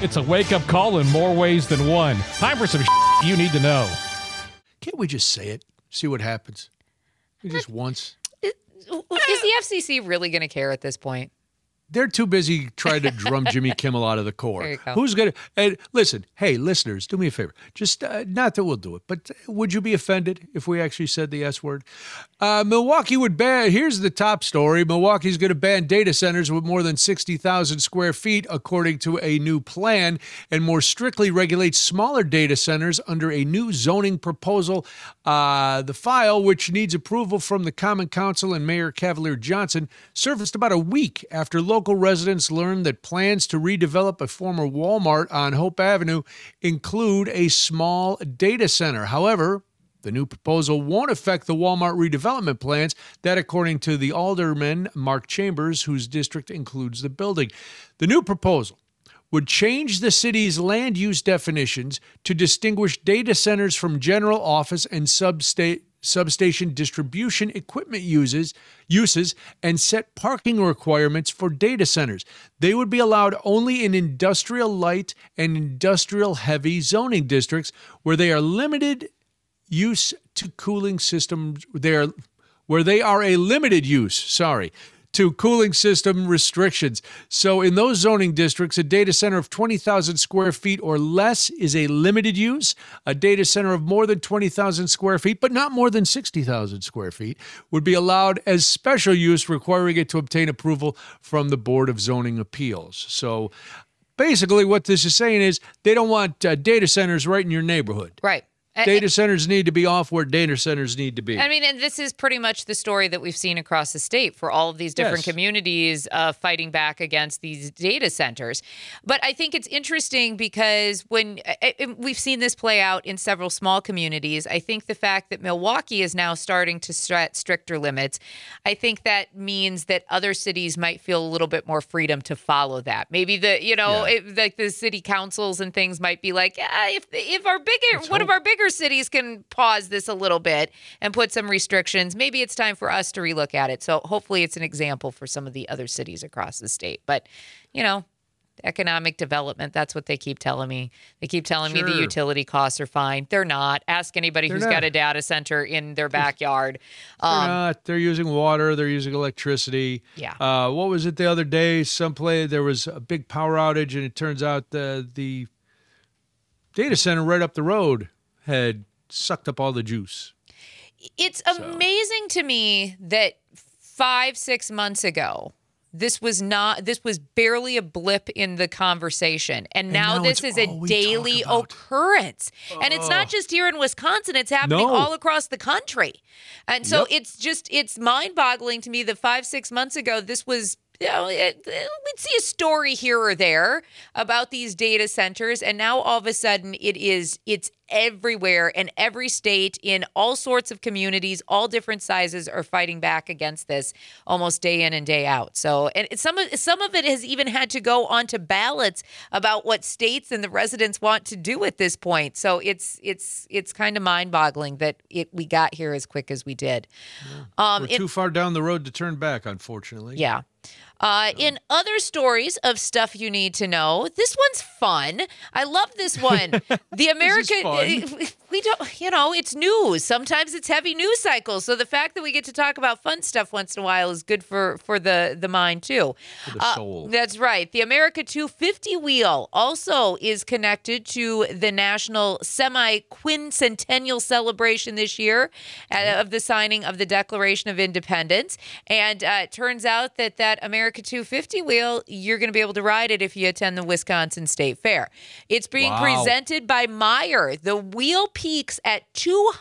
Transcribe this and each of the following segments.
It's a wake-up call in more ways than one. Time for some you need to know. Can't we just say it? See what happens? Just once. Is the FCC really going to care at this point? They're too busy trying to drum Jimmy Kimmel out of the core. There you go. Who's going to... And listen, hey, listeners, do me a favor. Just, not that we'll do it, but would you be offended if we actually said the S word? Milwaukee would ban... Here's the top story. Milwaukee's going to ban data centers with more than 60,000 square feet, according to a new plan, and more strictly regulate smaller data centers under a new zoning proposal. The file, which needs approval from the Common Council and Mayor Cavalier Johnson, surfaced about a week after local residents learned that plans to redevelop a former Walmart on Hope Avenue include a small data center. However, the new proposal won't affect the Walmart redevelopment plans, that according to the alderman, Mark Chambers, whose district includes the building. The new proposal would change the city's land use definitions to distinguish data centers from general office and substation distribution equipment uses and set parking requirements for data centers. They would be allowed only in industrial light and industrial heavy zoning districts where they are limited use to cooling systems. Where they are a limited use, to cooling system restrictions. So in those zoning districts, a data center of 20,000 square feet or less is a limited use. A data center of more than 20,000 square feet, but not more than 60,000 square feet, would be allowed as special use, requiring it to obtain approval from the Board of Zoning Appeals. So basically what this is saying is they don't want data centers right in your neighborhood. Right. Data centers need to be off where data centers need to be. I mean, and this is pretty much the story that we've seen across the state for all of these different communities fighting back against these data centers. But I think it's interesting because when we've seen this play out in several small communities, I think the fact that Milwaukee is now starting to set stricter limits, I think that means that other cities might feel a little bit more freedom to follow that. Maybe like the city councils and things might be like, if our one of our bigger cities can pause this a little bit and put some restrictions, maybe it's time for us to relook at it. So hopefully it's an example for some of the other cities across the state. But, economic development, that's what they keep telling me. They keep telling me the utility costs are fine. They're not. Ask anybody who's got a data center in their backyard. They're not. They're using water. They're using electricity. Yeah. What was it the other day? There was a big power outage, and it turns out the data center right up the road had sucked up all the juice. It's amazing to me that 5-6 months ago, this was barely a blip in the conversation. And now this is a daily occurrence. And it's not just here in Wisconsin, it's happening all across the country. And so it's mind-boggling to me that 5-6 months ago, this was, we'd see a story here or there about these data centers, and now all of a sudden it's everywhere, and every state in all sorts of communities, all different sizes, are fighting back against this almost day in and day out. So, and some of it has even had to go onto ballots about what states and the residents want to do at this point. So it's kind of mind-boggling that we got here as quick as we did. We're too far down the road to turn back, unfortunately. Yeah. In other stories of stuff you need to know, this one's fun. I love this one. The American, we don't, it's news. Sometimes it's heavy news cycles. So the fact that we get to talk about fun stuff once in a while is good for the mind too. For the soul. That's right. The America 250 wheel also is connected to the National Semi-Quincentennial celebration this year of the signing of the Declaration of Independence. And it turns out that America 250 wheel, you're going to be able to ride it if you attend the Wisconsin State Fair. It's being presented by Meyer. The wheel peaks at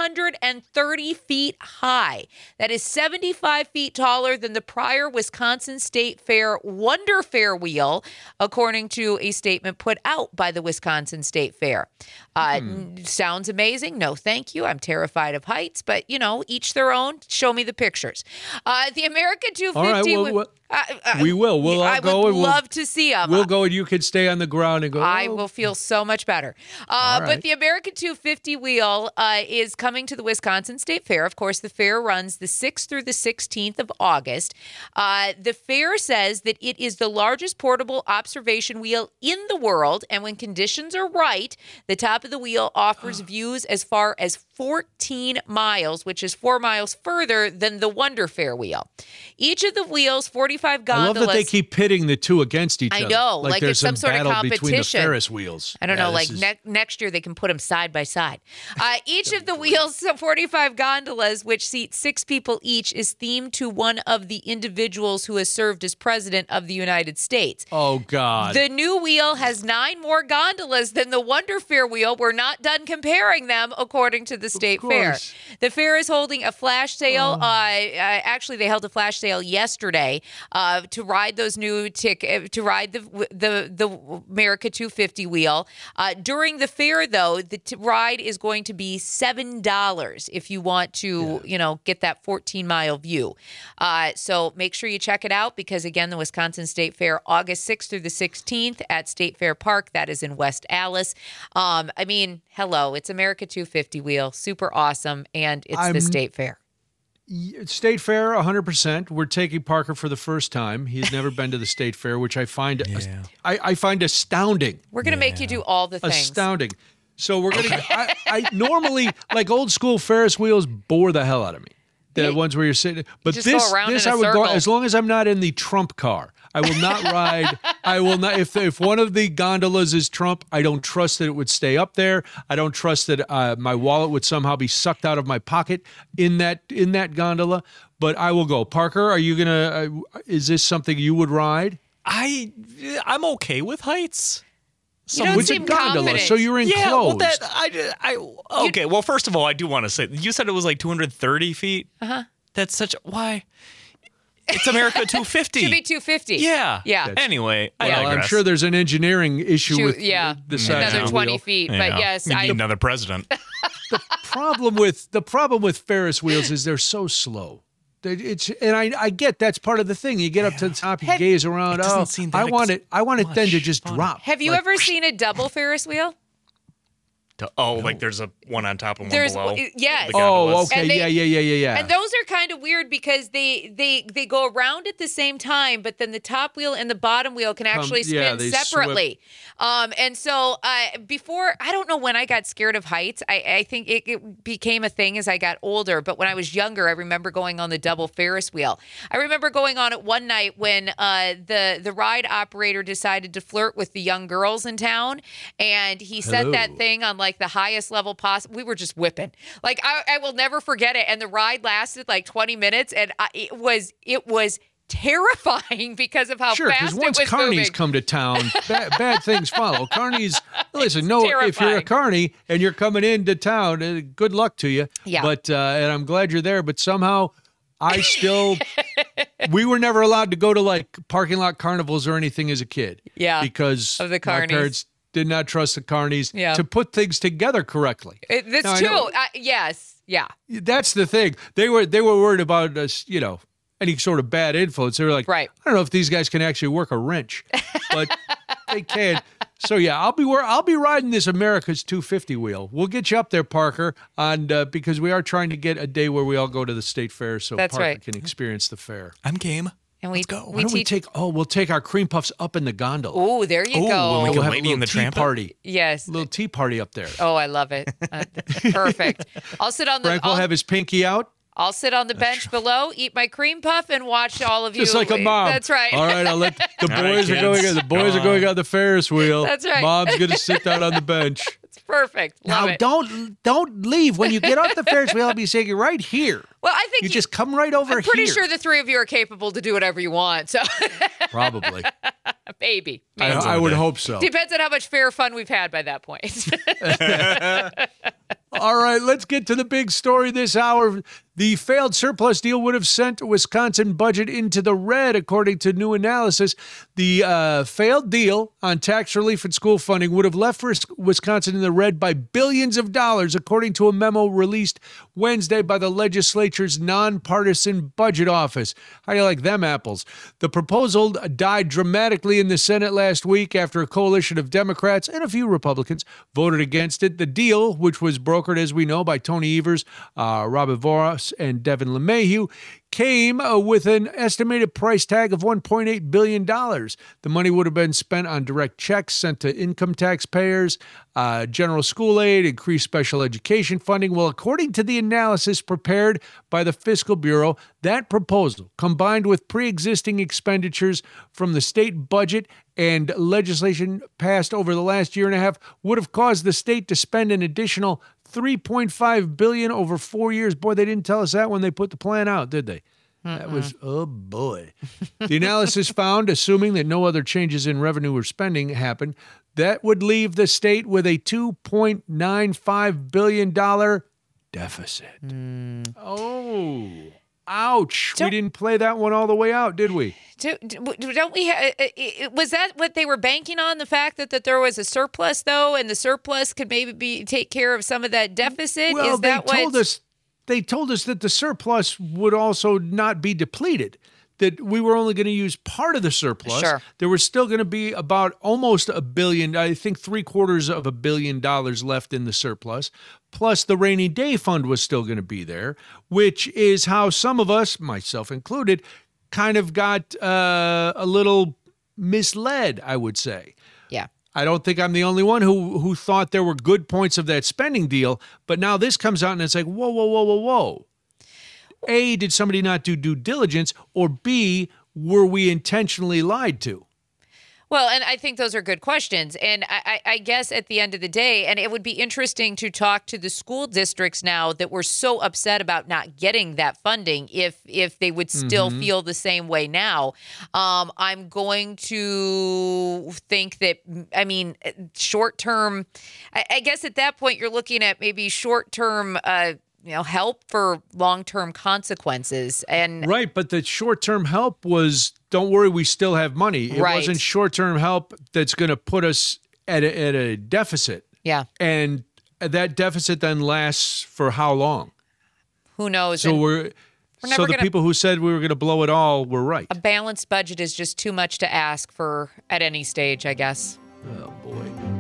230 feet high. That is 75 feet taller than the prior Wisconsin State Fair Wonder Fair wheel, according to a statement put out by the Wisconsin State Fair. Sounds amazing. No, thank you. I'm terrified of heights, but, each their own. Show me the pictures. The America 250... All right, We will. We'll all go. I would love to see them. We'll go and you can stay on the ground and go. I will feel so much better. Right. But the America 250 wheel is coming to the Wisconsin State Fair. Of course, the fair runs the 6th through the 16th of August. The fair says that it is the largest portable observation wheel in the world. And when conditions are right, the top of the wheel offers views as far as 14 miles, which is 4 miles further than the Wonder Fair wheel. Each of the wheels, 45 gondolas. I love that they keep pitting the two against each other. I know, like there's it's some sort of competition between the Ferris wheels. I don't know, like next year they can put them side by side. Each of the wheels, so 45 gondolas, which seat 6 people each, is themed to one of the individuals who has served as president of the United States. Oh, God. The new wheel has 9 more gondolas than the Wonder Fair wheel. We're not done comparing them, according to the State Fair. The fair is holding a flash sale. Actually, they held a flash sale yesterday to ride those new to ride the America 250 wheel. During the fair, though, the ride is going to be $7 if you want to, get that 14-mile view. So make sure you check it out because, again, the Wisconsin State Fair, August 6th through the 16th at State Fair Park. That is in West Allis. Hello, it's America 250 wheel. Super awesome, and it's the State Fair. State Fair, 100%. We're taking Parker for the first time. He's never been to the State Fair, which I find I find astounding. We're going to make you do all the things. Astounding. So we're going to. I normally, like old school Ferris wheels, bore the hell out of me. The ones where you're sitting, but just this go around I in a would circle. go as long as I'm not in the Trump car. I will not ride. I will not. If one of the gondolas is Trump, I don't trust that it would stay up there. I don't trust that my wallet would somehow be sucked out of my pocket in that gondola. But I will go. Parker, are you gonna? Is this something you would ride? I'm okay with heights. You don't seem confident. So you're enclosed. Okay. Well, first of all, I do want to say you said it was like 230 feet. That's why. It's America 250. Should be 250. Yeah. Yeah. Anyway, I'm sure there's an engineering issue with the size another of the 20 wheel. feet. But yes, we need another president. The problem with Ferris wheels is they're so slow. I get that's part of the thing. You get up to the top, you gaze around. I want it then to just drop. Have you ever seen a double Ferris wheel? Like there's a one on top and one below. Yes. Oh, okay. Yeah. And those are kind of weird because they go around at the same time, but then the top wheel and the bottom wheel can actually spin separately. And so before, I don't know when I got scared of heights. I think it became a thing as I got older. But when I was younger, I remember going on the double Ferris wheel. I remember going on it one night when the ride operator decided to flirt with the young girls in town, and he set that thing on like the highest level possible. We were just whipping. Like I will never forget it. And the ride lasted like 20 minutes, and it was terrifying because of how fast it was moving. Sure, because once carnies come to town, bad things follow. Carnies, listen, if you're a carny and you're coming into town, good luck to you. Yeah. But and I'm glad you're there. But somehow, we were never allowed to go to like parking lot carnivals or anything as a kid. Yeah. Because of the carnies. My parents did not trust the carnies to put things togetger correctly. That's true. Yes. Yeah. That's the thing. They were worried about us, any sort of bad influence. They were like, right. I don't know if these guys can actually work a wrench, but they can. So yeah, I'll be riding this America's 250 wheel. We'll get you up there, Parker, because we are trying to get a day where we all go to the state fair, so That's Parker right. can experience the fair. I'm game. And let's go. We'll take our cream puffs up in the gondola. Oh, there you go. We'll have a Lady little in the tea Tramp party. Yes. A little tea party up there. Oh, I love it. Perfect. I'll sit on the. Frank will have his pinky out. I'll sit on the bench below, eat my cream puff, and watch all of you. Just like a mom. That's right. All right, I'll let the boys are going. The boys are going on the Ferris wheel. That's right. Mom's going to sit down on the bench. It's perfect. Love it. Don't leave when you get off the Ferris wheel. I'll be saying right here. Well, I think you just come right over here. I'm pretty sure the three of you are capable to do whatever you want. So probably. Maybe. I would hope so. Depends on how much fair fun we've had by that point. All right, let's get to the big story this hour. The failed surplus deal would have sent Wisconsin budget into the red, according to new analysis. The failed deal on tax relief and school funding would have left Wisconsin in the red by billions of dollars, according to a memo released Wednesday by the legislature's nonpartisan budget office. How do you like them apples? The proposal died dramatically in the Senate last week after a coalition of Democrats and a few Republicans voted against it. The deal, which was brokered, as we know, by Tony Evers, Robert Voros, and Devin LeMahieu, came with an estimated price tag of $1.8 billion. The money would have been spent on direct checks sent to income taxpayers, general school aid, increased special education funding. Well, according to the analysis prepared by the Fiscal Bureau, that proposal, combined with pre-existing expenditures from the state budget and legislation passed over the last year and a half, would have caused the state to spend an additional $3.5 billion over 4 years. Boy, they didn't tell us that when they put the plan out, did they? That was, oh boy. The analysis found, assuming that no other changes in revenue or spending happen, that would leave the state with a $2.95 billion deficit. Oh, ouch. We didn't play that one all the way out, did we? Don't we? Was that what they were banking on? The fact that there was a surplus, though, and the surplus could maybe take care of some of that deficit. Well, Is that they told us that the surplus would also not be depleted. That we were only going to use part of the surplus. Sure. There was still going to be about almost $1 billion, I think $750 million left in the surplus. Plus the rainy day fund was still going to be there, which is how some of us, myself included, kind of got a little misled, I would say. Yeah. I don't think I'm the only one who thought there were good points of that spending deal, but now this comes out and it's like, whoa. A, did somebody not do due diligence? Or B, were we intentionally lied to? Well, and I think those are good questions. And I guess at the end of the day, and it would be interesting to talk to the school districts now that were so upset about not getting that funding, if they would still feel the same way now. I'm going to think that, short term, I guess at that point you're looking at maybe short term help for long-term consequences. And right, but the short-term help was, don't worry, we still have money. It wasn't short-term help that's going to put us at a deficit. Yeah. And that deficit then lasts for how long? Who knows? So the people who said we were going to blow it all were right. A balanced budget is just too much to ask for at any stage, I guess. Oh, boy.